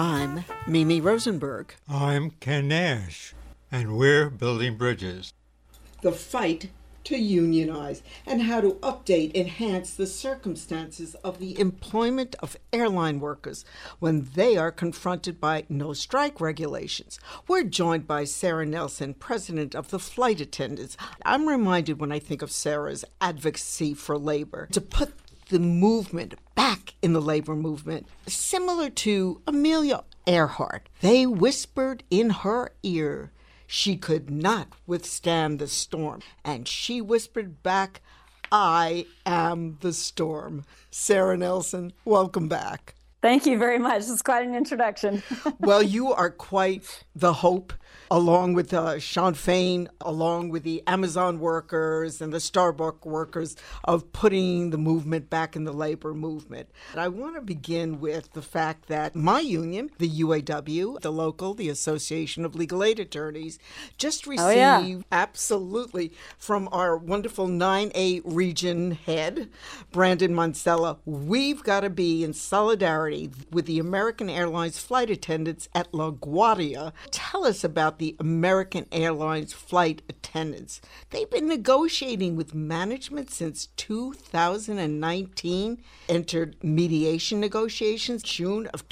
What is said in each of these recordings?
I'm Mimi Rosenberg. I'm Ken Nash, and we're building bridges. The fight to unionize and how to update, enhance the circumstances of the employment of airline workers when they are confronted by no-strike regulations. We're joined by Sarah Nelson, president of the Flight Attendants. I'm reminded when I think of Sarah's advocacy for labor to put the movement back in the labor movement, similar to Amelia Earhart. They whispered in her ear she could not withstand the storm, and she whispered back, "I am the storm." Sarah Nelson, welcome back. Thank you very much. It's quite an introduction. Well, you are quite the hope, along with Sean Fain, along with the Amazon workers and the Starbucks workers, of putting the movement back in the labor movement. And I want to begin with the fact that my union, the UAW, the Association of Legal Aid Attorneys, just received, absolutely, from our wonderful 9A region head, Brandon Mansella, we've got to be in solidarity with the American Airlines flight attendants at LaGuardia. Tell us about the American Airlines flight attendants. They've been negotiating with management since 2019, entered mediation negotiations June of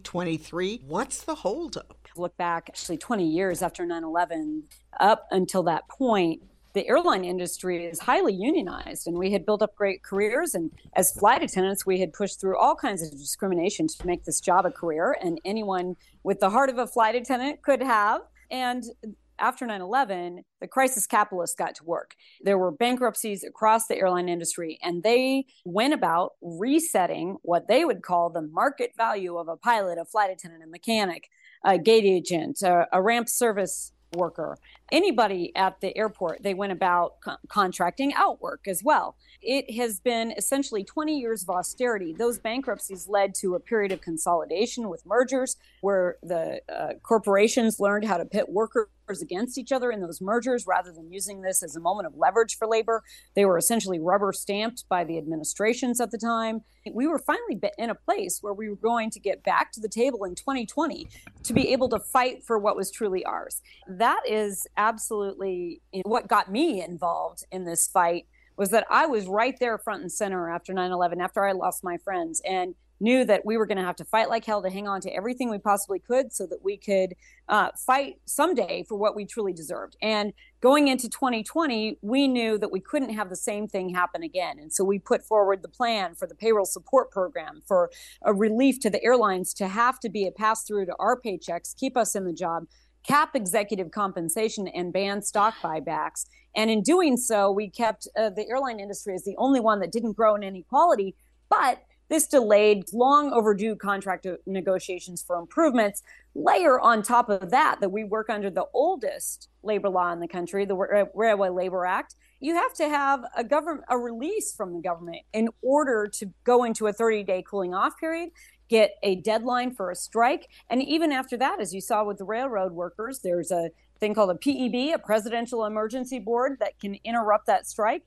2023. What's the holdup? Look back actually 20 years after 9/11, up until that point, the airline industry is highly unionized, and we had built up great careers. And as flight attendants, we had pushed through all kinds of discrimination to make this job a career, and anyone with the heart of a flight attendant could have. And after 9/11, the crisis capitalists got to work. There were bankruptcies across the airline industry, and they went about resetting what they would call the market value of a pilot, a flight attendant, a mechanic, a gate agent, a ramp service worker, anybody at the airport. They went about contracting out work as well. It has been essentially 20 years of austerity. Those bankruptcies led to a period of consolidation with mergers where the corporations learned how to pit workers against each other in those mergers rather than using this as a moment of leverage for labor. They were essentially rubber stamped by the administrations at the time. We were finally in a place where we were going to get back to the table in 2020 to be able to fight for what was truly ours. That is absolutely what got me involved in this fight, was that I was right there front and center after 9/11, after I lost my friends, and knew that we were going to have to fight like hell to hang on to everything we possibly could so that we could fight someday for what we truly deserved. And going into 2020, we knew that we couldn't have the same thing happen again. And so we put forward the plan for the payroll support program, for a relief to the airlines to have to be a pass-through to our paychecks, keep us in the job, cap executive compensation, and ban stock buybacks. And in doing so, we kept the airline industry as the only one that didn't grow in inequality. But this delayed long overdue contract negotiations for improvements. Layer on top of that we work under the oldest labor law in the country, the Railway Labor Act. You have to have a release from the government in order to go into a 30-day cooling off period, get a deadline for a strike. And even after that, as you saw with the railroad workers, there's a thing called a PEB, a Presidential Emergency Board, that can interrupt that strike.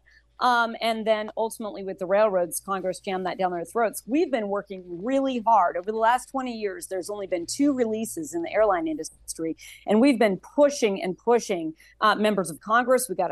And then ultimately with the railroads, Congress jammed that down their throats. We've been working really hard. Over the last 20 years, there's only been 2 releases in the airline industry. And we've been pushing and pushing members of Congress. We got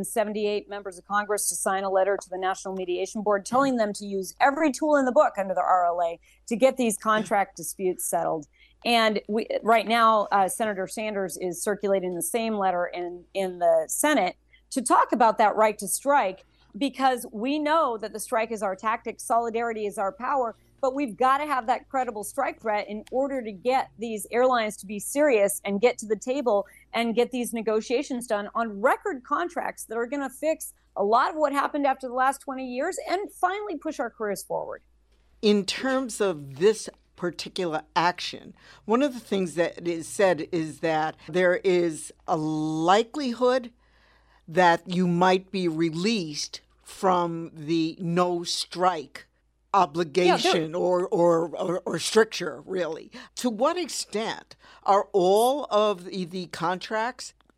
178 members of Congress to sign a letter to the National Mediation Board telling them to use every tool in the book under the RLA to get these contract disputes settled. And right now, Senator Sanders is circulating the same letter in the Senate to talk about that right to strike, because we know that the strike is our tactic, solidarity is our power, but we've got to have that credible strike threat in order to get these airlines to be serious and get to the table and get these negotiations done on record contracts that are going to fix a lot of what happened after the last 20 years and finally push our careers forward. In terms of this particular action, one of the things that is said is that there is a likelihood that you might be released from the no strike obligation or stricture, really. To what extent are all of the contracts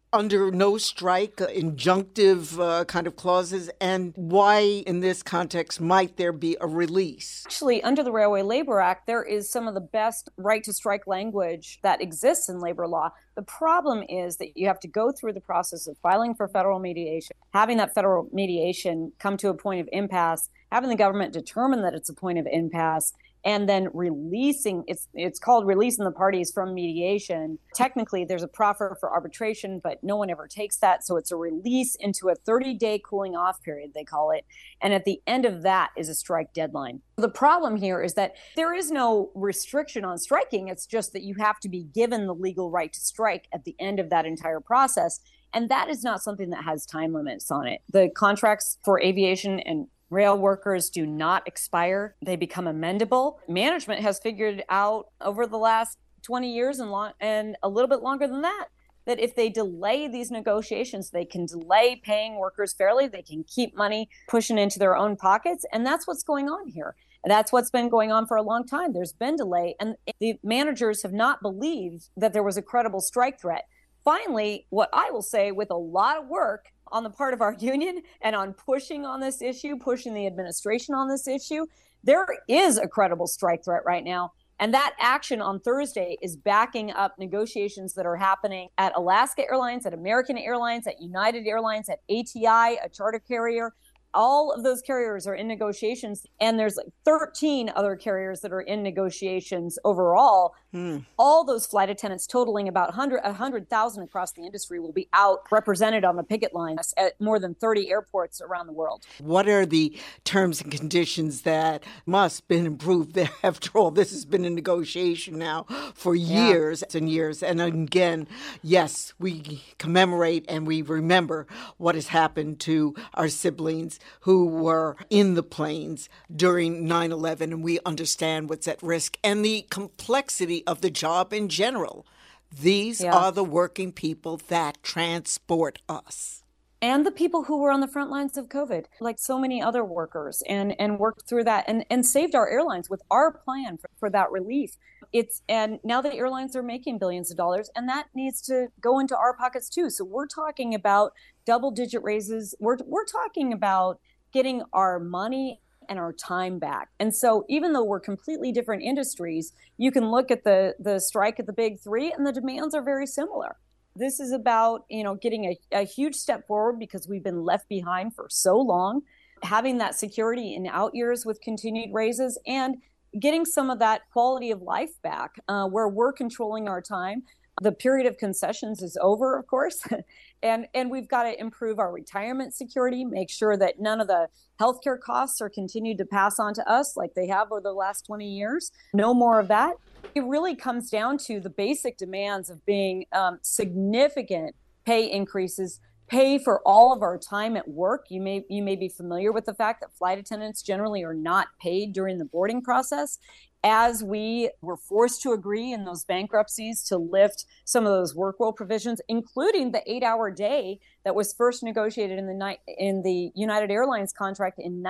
under no strike, injunctive kind of clauses, and why in this context might there be a release? Actually, under the Railway Labor Act, there is some of the best right to strike language that exists in labor law. The problem is that you have to go through the process of filing for federal mediation, having that federal mediation come to a point of impasse, having the government determine that it's a point of impasse, and then releasing, it's called releasing the parties from mediation. Technically, there's a proffer for arbitration, but no one ever takes that. So it's a release into a 30-day cooling off period, they call it. And at the end of that is a strike deadline. The problem here is that there is no restriction on striking. It's just that you have to be given the legal right to strike at the end of that entire process. And that is not something that has time limits on it. The contracts for aviation and rail workers do not expire. They become amendable. Management has figured out over the last 20 years and a little bit longer than that if they delay these negotiations, they can delay paying workers fairly. They can keep money pushing into their own pockets. And that's what's going on here. And that's what's been going on for a long time. There's been delay, and the managers have not believed that there was a credible strike threat. Finally, what I will say, with a lot of work on the part of our union and on pushing on this issue, pushing the administration on this issue, there is a credible strike threat right now. And that action on Thursday is backing up negotiations that are happening at Alaska Airlines, at American Airlines, at United Airlines, at ATI, a charter carrier. All of those carriers are in negotiations, and there's like 13 other carriers that are in negotiations overall. All those flight attendants, totaling about 100,000 across the industry, will be out represented on the picket lines at more than 30 airports around the world. What are the terms and conditions that must be improved? After all, this has been a negotiation now for years and years. And again, yes, we commemorate and we remember what has happened to our siblings who were in the planes during 9/11, and we understand what's at risk and the complexity of the job in general. These are the working people that transport us. And the people who were on the front lines of COVID, like so many other workers, and worked through that and saved our airlines with our plan for that relief. And now the airlines are making billions of dollars, and that needs to go into our pockets too. So we're talking about double-digit raises. We're talking about getting our money and our time back. And so even though we're completely different industries, you can look at the strike at the big three, and the demands are very similar. This is about, getting a huge step forward because we've been left behind for so long, having that security in out years with continued raises, and getting some of that quality of life back where we're controlling our time. The period of concessions is over, of course, and we've got to improve our retirement security, make sure that none of the healthcare costs are continued to pass on to us like they have over the last 20 years. No more of that. It really comes down to the basic demands of being significant pay increases, pay for all of our time at work. You may be familiar with the fact that flight attendants generally are not paid during the boarding process. As we were forced to agree in those bankruptcies to lift some of those work rule provisions, including the 8-hour day that was first negotiated in the United Airlines contract in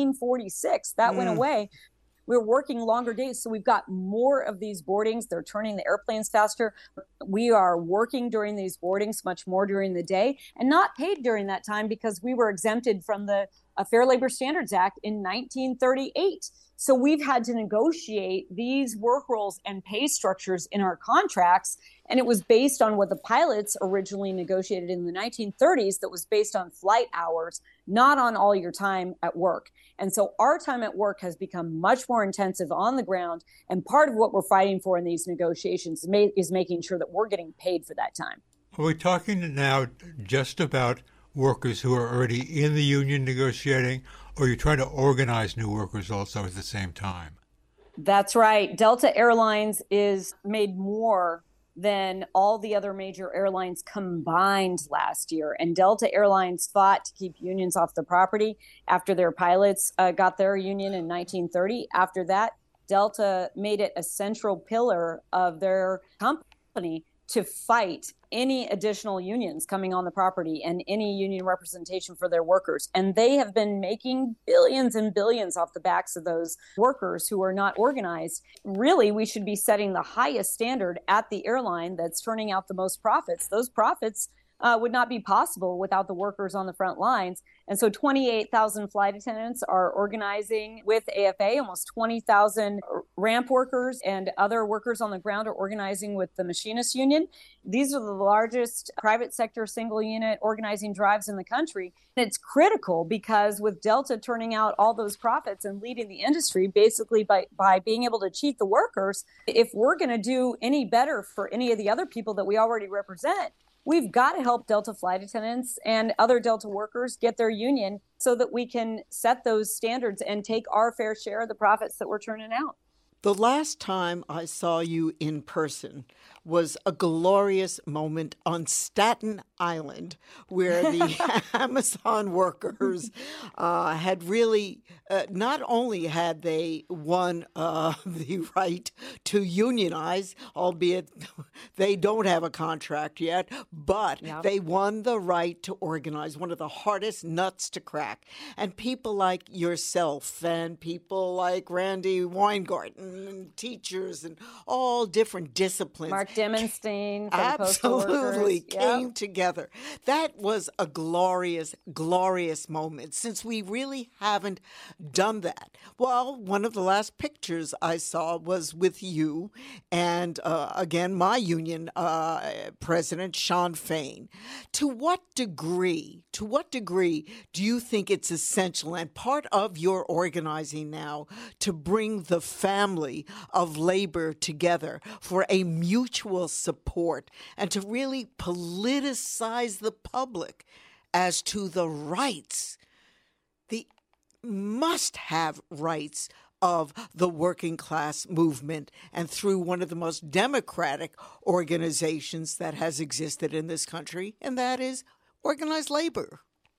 1946, that went away. We're working longer days, so we've got more of these boardings. They're turning the airplanes faster. We are working during these boardings much more during the day and not paid during that time because we were exempted from the Fair Labor Standards Act in 1938. So we've had to negotiate these work rules and pay structures in our contracts. And it was based on what the pilots originally negotiated in the 1930s, that was based on flight hours, not on all your time at work. And so our time at work has become much more intensive on the ground. And part of what we're fighting for in these negotiations is making sure that we're getting paid for that time. Are we talking now just about workers who are already in the union negotiating, or you're trying to organize new workers also at the same time? That's right. Delta Airlines is made more than all the other major airlines combined last year. And Delta Airlines fought to keep unions off the property after their pilots got their union in 1930. After that, Delta made it a central pillar of their company to fight any additional unions coming on the property and any union representation for their workers. And they have been making billions and billions off the backs of those workers who are not organized. Really, we should be setting the highest standard at the airline that's turning out the most profits. Those profits would not be possible without the workers on the front lines. And so 28,000 flight attendants are organizing with AFA. Almost 20,000 ramp workers and other workers on the ground are organizing with the Machinists Union. These are the largest private sector single unit organizing drives in the country. And it's critical because with Delta turning out all those profits and leading the industry basically by being able to cheat the workers, if we're going to do any better for any of the other people that we already represent, we've got to help Delta flight attendants and other Delta workers get their union so that we can set those standards and take our fair share of the profits that we're turning out. The last time I saw you in person was a glorious moment on Staten Island, where the Amazon workers had really, not only had they won the right to unionize, albeit they don't have a contract yet, but they won the right to organize, one of the hardest nuts to crack. And people like yourself and people like Randy Weingarten and teachers and all different disciplines. Mark Demonstein, absolutely came together. That was a glorious, glorious moment, since we really haven't done that. Well, one of the last pictures I saw was with you and, again, my union president, Shawn Fain. To what degree do you think it's essential and part of your organizing now to bring the family of labor together for a mutual support and to really politicize the public as to the rights, the must-have rights of the working class movement, and through one of the most democratic organizations that has existed in this country, and that is organized labor?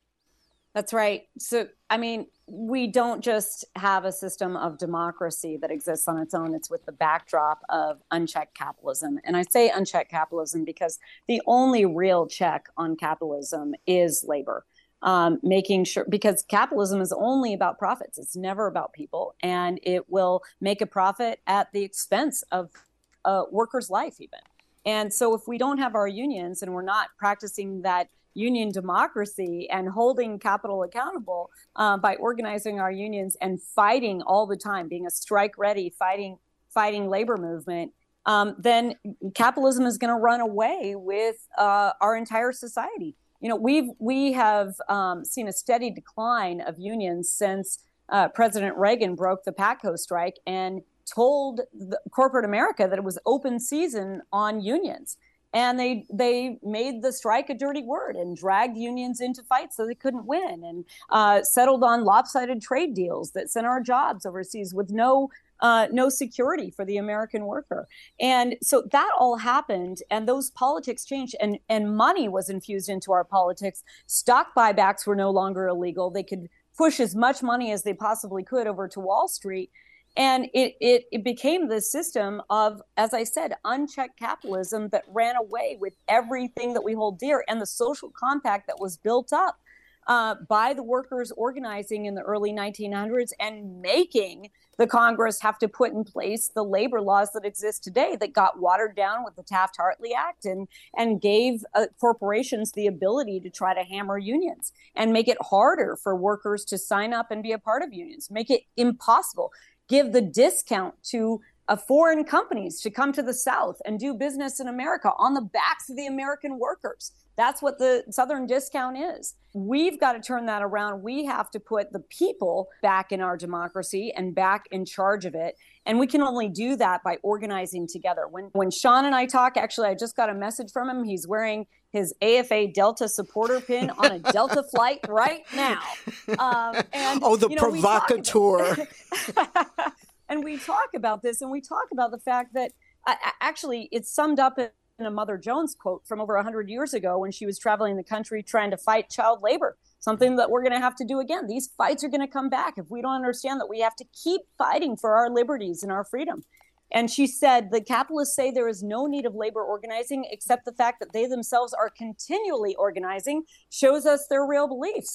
That's right. So, I mean, we don't just have a system of democracy that exists on its own. It's with the backdrop of unchecked capitalism. And I say unchecked capitalism because the only real check on capitalism is labor. Making sure, because capitalism is only about profits. It's never about people. And it will make a profit at the expense of a worker's life even. And so if we don't have our unions and we're not practicing that union democracy and holding capital accountable by organizing our unions and fighting all the time, being a strike-ready, fighting labor movement, then capitalism is going to run away with our entire society. You know, we have seen a steady decline of unions since President Reagan broke the PATCO strike and told corporate America that it was open season on unions. And they made the strike a dirty word and dragged unions into fights so they couldn't win, and settled on lopsided trade deals that sent our jobs overseas with no security for the American worker. And so that all happened, and those politics changed, and money was infused into our politics. Stock buybacks were no longer illegal. They could push as much money as they possibly could over to Wall Street. And it became this system of, as I said, unchecked capitalism that ran away with everything that we hold dear, and the social compact that was built up by the workers organizing in the early 1900s and making the Congress have to put in place the labor laws that exist today that got watered down with the Taft-Hartley Act and gave corporations the ability to try to hammer unions and make it harder for workers to sign up and be a part of unions, make it impossible. Give the discount to foreign companies to come to the South and do business in America on the backs of the American workers. That's what the Southern discount is. We've got to turn that around. We have to put the people back in our democracy and back in charge of it. And we can only do that by organizing together. When Shawn and I talk, actually, I just got a message from him. He's wearing his AFA Delta supporter pin on a Delta flight right now. Provocateur. And we talk about this, and we talk about the fact that actually it's summed up in a Mother Jones quote from over 100 years ago when she was traveling the country trying to fight child labor, something that we're going to have to do again. These fights are going to come back if we don't understand that we have to keep fighting for our liberties and our freedom. And she said, the capitalists say there is no need of labor organizing, except the fact that they themselves are continually organizing shows us their real beliefs.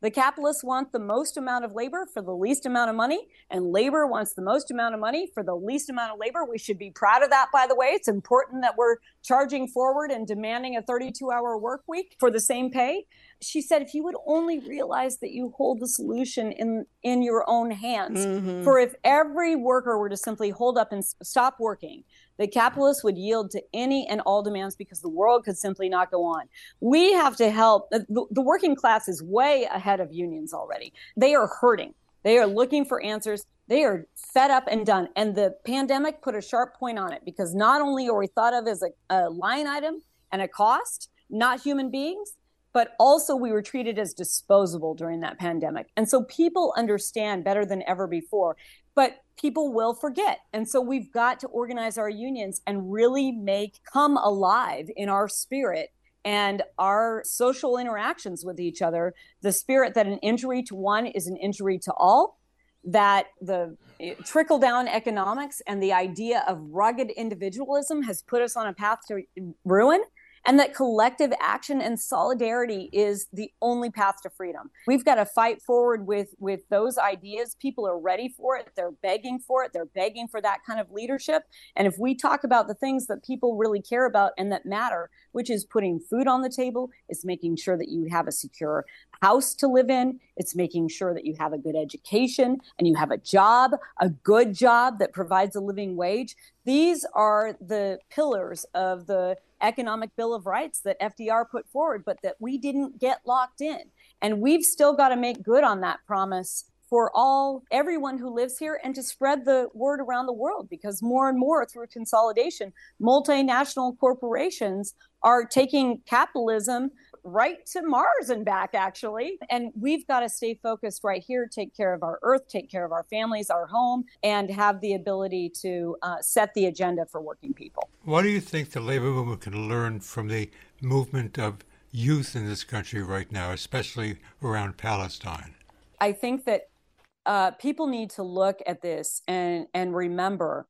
The capitalists want the most amount of labor for the least amount of money, and labor wants the most amount of money for the least amount of labor. We should be proud of that, by the way. It's important that we're charging forward and demanding a 32-hour work week for the same pay. She said, if you would only realize that you hold the solution in your own hands, for if every worker were to simply hold up and stop working, the capitalists would yield to any and all demands because the world could simply not go on. We have to help. The working class is way ahead of unions already. They are hurting. They are looking for answers. They are fed up and done. And the pandemic put a sharp point on it, because not only are we thought of as a line item and a cost, not human beings, but also we were treated as disposable during that pandemic. And so people understand better than ever before, but people will forget. And so we've got to organize our unions and really come alive in our spirit and our social interactions with each other, the spirit that an injury to one is an injury to all, that the trickle-down economics and the idea of rugged individualism has put us on a path to ruin, and that collective action and solidarity is the only path to freedom. We've got to fight forward with those ideas. People are ready for it. They're begging for it. They're begging for that kind of leadership. And if we talk about the things that people really care about and that matter, which is putting food on the table, it's making sure that you have a secure house to live in, it's making sure that you have a good education and you have a job, a good job that provides a living wage. These are the pillars of the economic Bill of Rights that FDR put forward, but that we didn't get locked in. And we've still got to make good on that promise for everyone who lives here, and to spread the word around the world, because more and more through consolidation, multinational corporations are taking capitalism right to Mars and back, actually. And we've got to stay focused right here, take care of our earth, take care of our families, our home, and have the ability to set the agenda for working people. What do you think the labor movement can learn from the movement of youth in this country right now, especially around Palestine? I think that people need to look at this and remember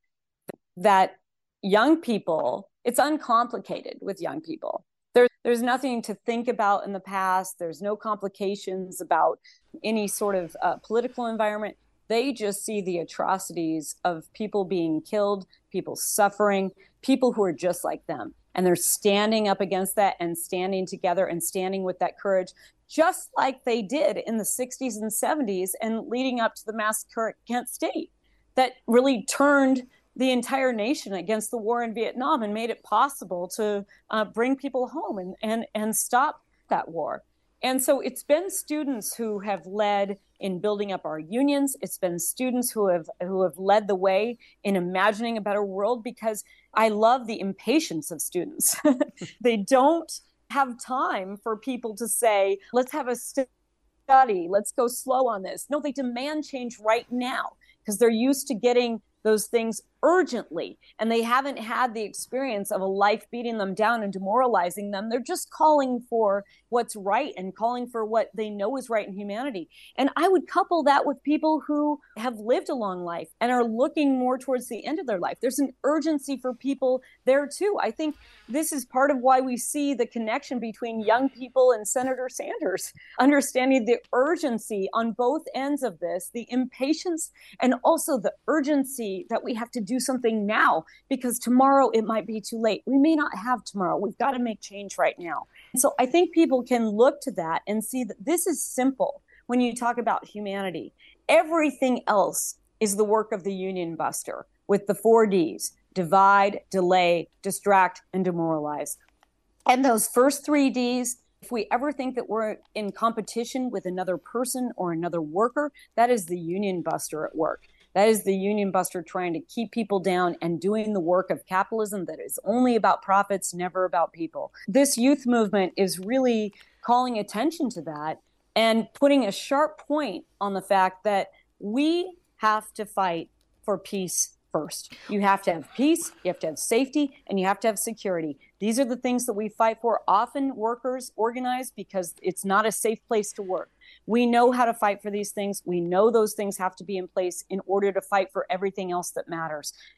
that young people, it's uncomplicated with young people. There's nothing to think about in the past. There's no complications about any sort of political environment. They just see the atrocities of people being killed, people suffering, people who are just like them. And they're standing up against that and standing together and standing with that courage, just like they did in the 60s and 70s and leading up to the massacre at Kent State, that really turned the entire nation against the war in Vietnam and made it possible to bring people home and stop that war. And so it's been students who have led in building up our unions. It's been students who have led the way in imagining a better world, because I love the impatience of students. They don't have time for people to say, let's have a study, let's go slow on this. No, they demand change right now, because they're used to getting those things urgently, and they haven't had the experience of a life beating them down and demoralizing them. They're just calling for what's right and calling for what they know is right in humanity. And I would couple that with people who have lived a long life and are looking more towards the end of their life. There's an urgency for people there too. I think this is part of why we see the connection between young people and Senator Sanders, understanding the urgency on both ends of this, the impatience, and also the urgency that we have to do something now, because tomorrow it might be too late. We may not have tomorrow. We've got to make change right now. So I think people can look to that and see that this is simple when you talk about humanity. Everything else is the work of the union buster with the 4 Ds: divide, delay, distract, and demoralize. And those first 3 Ds, if we ever think that we're in competition with another person or another worker, that is the union buster at work. That is the union buster trying to keep people down and doing the work of capitalism that is only about profits, never about people. This youth movement is really calling attention to that and putting a sharp point on the fact that we have to fight for peace first. You have to have peace, you have to have safety, and you have to have security. These are the things that we fight for. Often workers organize because it's not a safe place to work. We know how to fight for these things. We know those things have to be in place in order to fight for everything else that matters.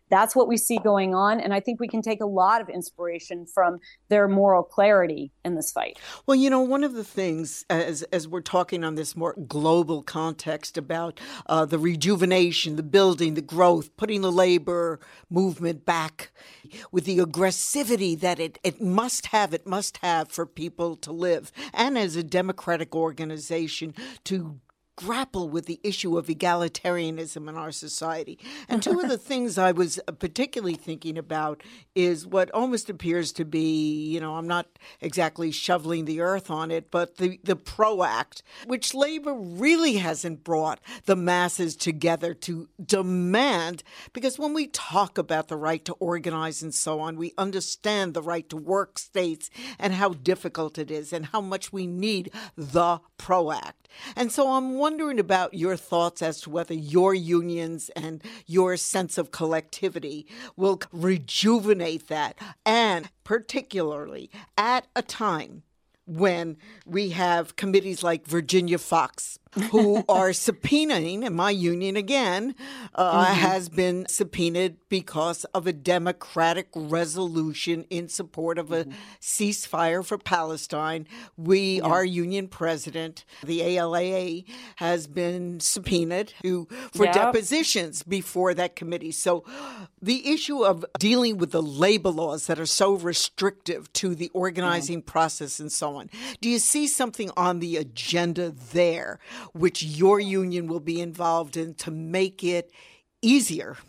That's what we see going on. And I think we can take a lot of inspiration from their moral clarity in this fight. Well, one of the things, as we're talking on this more global context about the rejuvenation, the building, the growth, putting the labor movement back with the aggressivity that it must have for people to live, and as a democratic organization to grapple with the issue of egalitarianism in our society. And two of the things I was particularly thinking about is what almost appears to be, I'm not exactly shoveling the earth on it, but the PRO Act, which labor really hasn't brought the masses together to demand, because when we talk about the right to organize and so on, we understand the right to work states and how difficult it is and how much we need the PRO Act. And so I'm wondering about your thoughts as to whether your unions and your sense of collectivity will rejuvenate that, and particularly at a time when we have committees like Virginia Fox, who are subpoenaing, and my union again has been subpoenaed because of a democratic resolution in support of a ceasefire for Palestine. Our union president, the ALAA, has been subpoenaed for depositions before that committee. So the issue of dealing with the labor laws that are so restrictive to the organizing process and so on, do you see something on the agenda there which your union will be involved in to make it easier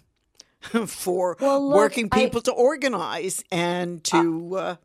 for working people to organize and to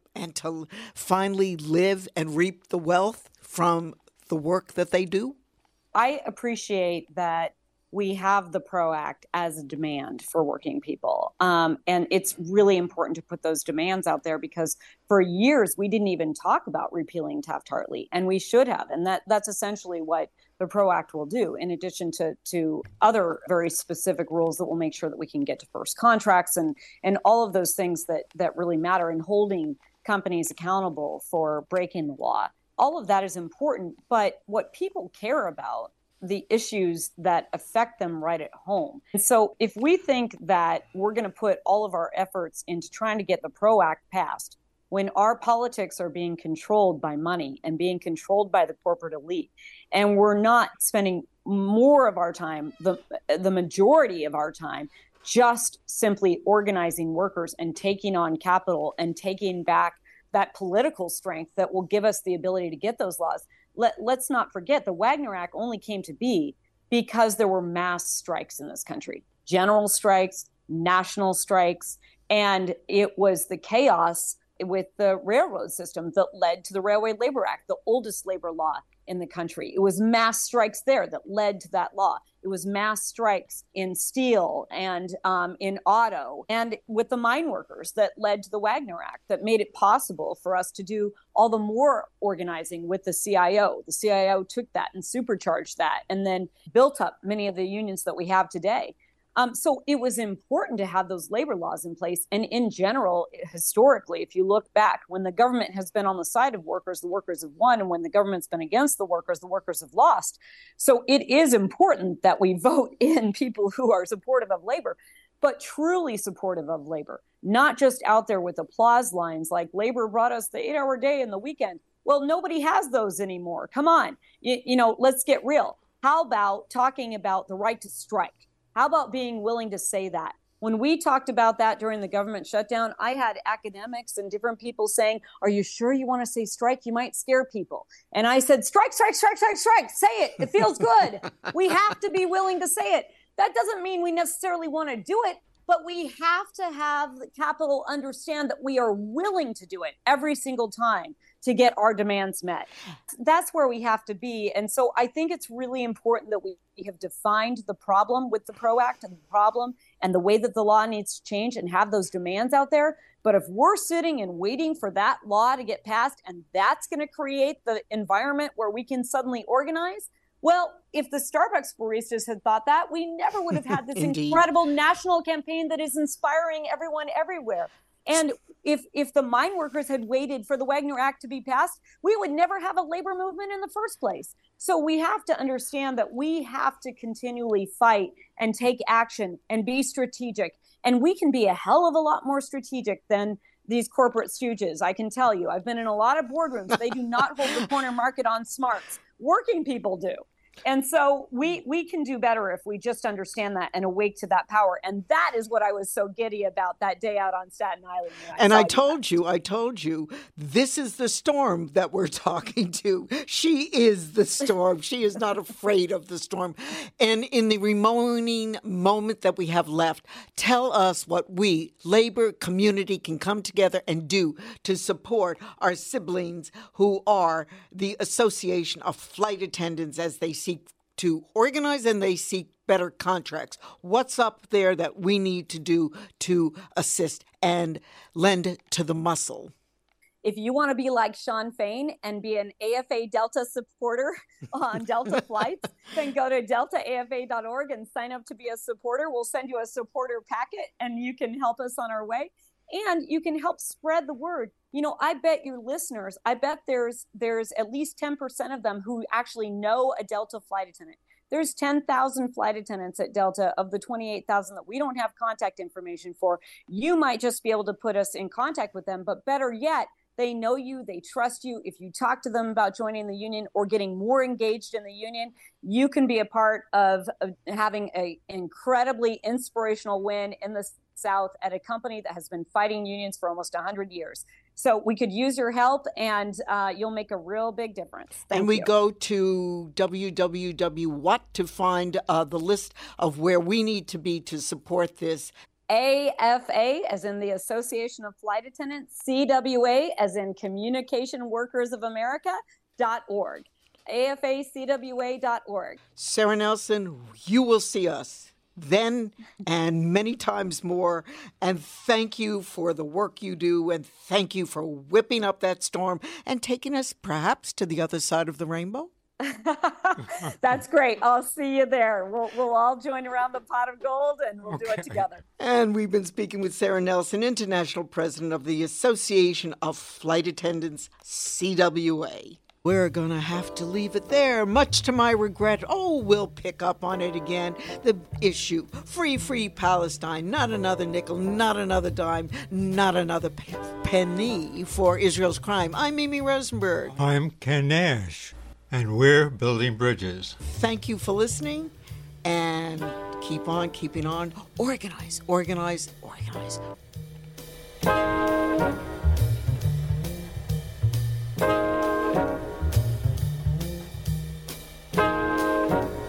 finally live and reap the wealth from the work that they do? I appreciate that we have the PRO Act as a demand for working people. And it's really important to put those demands out there, because for years we didn't even talk about repealing Taft-Hartley, and we should have. And that's essentially what the PRO Act will do, in addition to other very specific rules that will make sure that we can get to first contracts and all of those things that really matter in holding companies accountable for breaking the law. All of that is important, but what people care about, the issues that affect them right at home. And so if we think that we're going to put all of our efforts into trying to get the PRO Act passed, when our politics are being controlled by money and being controlled by the corporate elite, and we're not spending more of our time, the majority of our time, just simply organizing workers and taking on capital and taking back that political strength that will give us the ability to get those laws. Let's not forget, the Wagner Act only came to be because there were mass strikes in this country, general strikes, national strikes, and it was the chaos with the railroad system that led to the Railway Labor Act, the oldest labor law in the country. It was mass strikes there that led to that law. It was mass strikes in steel and in auto, and with the mine workers that led to the Wagner Act, that made it possible for us to do all the more organizing with the CIO. The CIO took that and supercharged that, and then built up many of the unions that we have today. So it was important to have those labor laws in place. And in general, historically, if you look back, when the government has been on the side of workers, the workers have won. And when the government's been against the workers have lost. So it is important that we vote in people who are supportive of labor, but truly supportive of labor, not just out there with applause lines like labor brought us the 8-hour day and the weekend. Well, nobody has those anymore. Come on. Let's get real. How about talking about the right to strike? How about being willing to say that? When we talked about that during the government shutdown, I had academics and different people saying, are you sure you want to say strike? You might scare people. And I said, strike, strike, strike, strike, strike. Say it. It feels good. We have to be willing to say it. That doesn't mean we necessarily want to do it, but we have to have the capital understand that we are willing to do it every single time to get our demands met. That's where we have to be. And so I think it's really important that we have defined the problem with the PRO Act and the problem and the way that the law needs to change and have those demands out there. But if we're sitting and waiting for that law to get passed and that's going to create the environment where we can suddenly organize, well, if the Starbucks baristas had thought that, we never would have had this incredible national campaign that is inspiring everyone everywhere. And if the mine workers had waited for the Wagner Act to be passed, we would never have a labor movement in the first place. So we have to understand that we have to continually fight and take action and be strategic. And we can be a hell of a lot more strategic than these corporate stooges. I can tell you, I've been in a lot of boardrooms. They do not hold the corner market on smarts. Working people do. And so we can do better if we just understand that and awake to that power. And that is what I was so giddy about that day out on Staten Island. And I told you, this is the storm that we're talking to. She is the storm. She is not afraid of the storm. And in the remaining moment that we have left, tell us what we, labor community, can come together and do to support our siblings who are the Association of Flight Attendants as they seek to organize and they seek better contracts. What's up there that we need to do to assist and lend to the muscle? If you want to be like Shawn Fain and be an AFA Delta supporter on Delta flights, then go to deltaafa.org and sign up to be a supporter. We'll send you a supporter packet and you can help us on our way. And you can help spread the word. You know, I bet your listeners, I bet there's at least 10% of them who actually know a Delta flight attendant. There's 10,000 flight attendants at Delta of the 28,000 that we don't have contact information for. You might just be able to put us in contact with them, but better yet, they know you, they trust you. If you talk to them about joining the union or getting more engaged in the union, you can be a part of having an incredibly inspirational win in the South at a company that has been fighting unions for almost 100 years. So we could use your help, and you'll make a real big difference. Thank you. Go to www.what to find the list of where we need to be to support this. AFA, as in the Association of Flight Attendants, CWA, as in Communication Workers of America.org. AFACWA.org. Sarah Nelson, you will see us then and many times more. And thank you for the work you do. And thank you for whipping up that storm and taking us perhaps to the other side of the rainbow. That's great. I'll see you there. We'll all join around the pot of gold and we'll do it together. And we've been speaking with Sarah Nelson, International President of the Association of Flight Attendants, CWA. We're going to have to leave it there, much to my regret. Oh, we'll pick up on it again. The issue, free Palestine, not another nickel, not another dime, not another penny for Israel's crime. I'm Mimi Rosenberg. I'm Ken Nash, and we're building bridges. Thank you for listening, and keep on keeping on. Organize.